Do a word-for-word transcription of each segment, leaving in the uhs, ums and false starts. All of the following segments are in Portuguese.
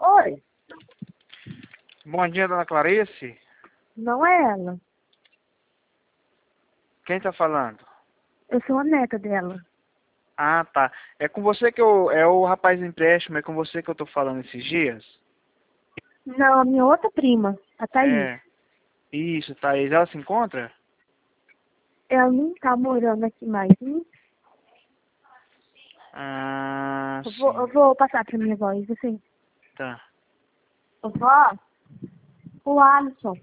Oi, Bom dia, dona Clarice. não é ela. Quem tá falando? Eu sou a neta dela. Ah, tá. É com você que eu... É o rapaz do empréstimo, é com você que eu tô falando esses dias? Não, a minha outra prima, a Thaís. É. Isso, Thaís. Ela se encontra? Ela não tá morando aqui mais, hein? Ah, Eu vou, eu sim. vou passar pra minha voz, assim. Tá. Vó, o Alisson.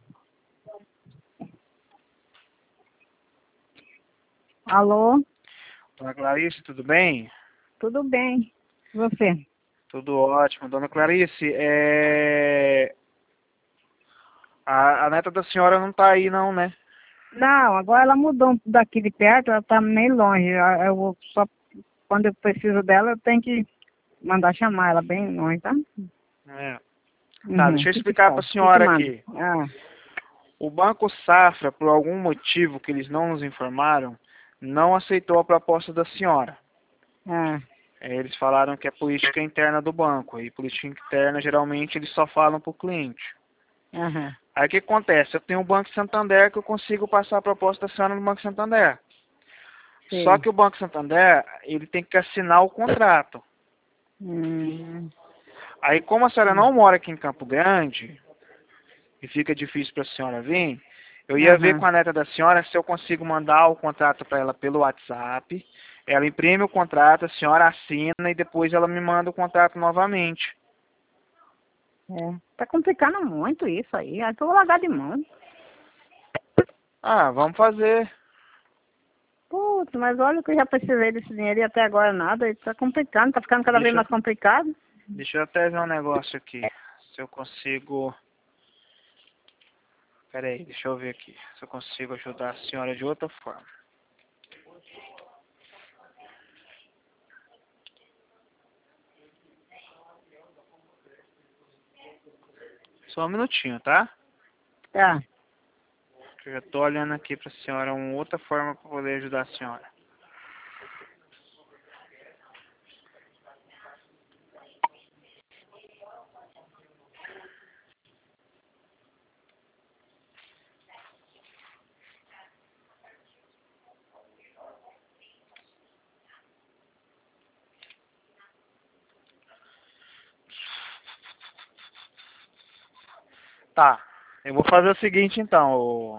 Alô? Dona Clarice, tudo bem? Tudo bem. E você? Tudo ótimo. Dona Clarice, é... A, a neta da senhora não tá aí não, né? Não, agora ela mudou daqui de perto, ela tá meio longe. Eu, eu vou só quando eu preciso dela, eu tenho que mandar chamar ela bem longe, tá? É. Tá, Uhum. deixa O eu que que explicar faz? pra O que que senhora manda? aqui. Ah, O Banco Safra, por algum motivo que eles não nos informaram, não aceitou a proposta da senhora. ah, É, Eles falaram que é política interna do banco. E política interna, geralmente, eles só falam para o cliente. aham. Aí o que acontece? Eu tenho o Banco Santander que eu consigo passar a proposta da senhora no Banco Santander. Só Sei. que o Banco Santander, ele tem que assinar o contrato. Hum, Aí como a senhora hum, não mora aqui em Campo Grande, e fica difícil para a senhora vir, eu ia ver aham. com a neta da senhora se eu consigo mandar o contrato para ela pelo WhatsApp. Ela imprime o contrato, a senhora assina e depois ela me manda o contrato novamente. É. Tá complicando muito isso aí. Aí que eu vou largar de mão. Ah, vamos fazer. Putz, mas olha que eu já precisei desse dinheiro e até agora nada. E tá complicando, tá ficando cada vez Deixa, mais complicado. deixa eu até ver um negócio aqui. Se eu consigo. Pera aí, deixa eu ver aqui. Se eu consigo ajudar a senhora de outra forma. Só um minutinho, tá? Tá. Eu já tô olhando aqui pra senhora uma outra forma para poder ajudar a senhora. Tá. Eu vou fazer o seguinte então, ô,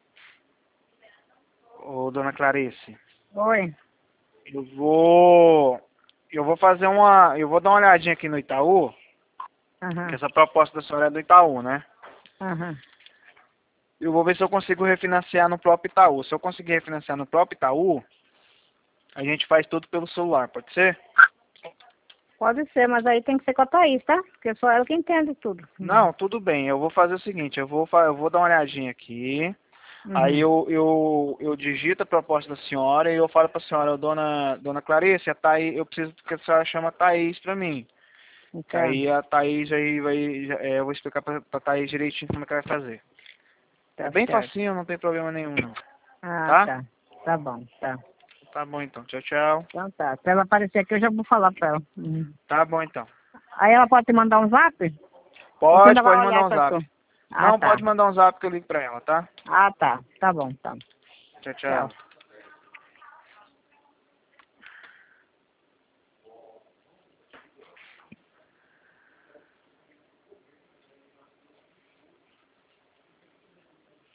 ô dona Clarice. Oi. Eu vou. Eu vou fazer uma. Eu vou dar uma olhadinha aqui no Itaú. Que Aham. essa proposta da senhora é do Itaú, né? Aham. Eu vou ver se eu consigo refinanciar no próprio Itaú. Se eu conseguir refinanciar no próprio Itaú, a gente faz tudo pelo celular, pode ser? Pode ser, mas aí tem que ser com a Thaís, tá? Porque só ela que entende tudo. Não, tudo bem. Eu vou fazer o seguinte, eu vou, fa- eu vou dar uma olhadinha aqui. Aí Uhum. eu, eu, eu digito a proposta da senhora e eu falo pra senhora, dona, dona Clarice, a Thaís, eu preciso que a senhora chame a Thaís pra mim. Que Então, aí a Thaís aí vai. já- é, eu vou explicar pra, pra Thaís direitinho como é que vai fazer. É tá bem certo. facinho, não tem problema nenhum não. Ah, Tá? tá. Tá bom, tá. Tá bom então. Tchau, tchau. Então tá. Se ela aparecer aqui, eu já vou falar pra ela. Uhum. Tá bom então. Aí ela pode te mandar um zap? Você Pode, ainda vai pode mandar olhar um pra zap. tu? Ah, Não, tá. pode mandar um zap que eu ligo pra ela, tá? Ah, tá. Tá bom, tá. Tchau, Tchau. tchau.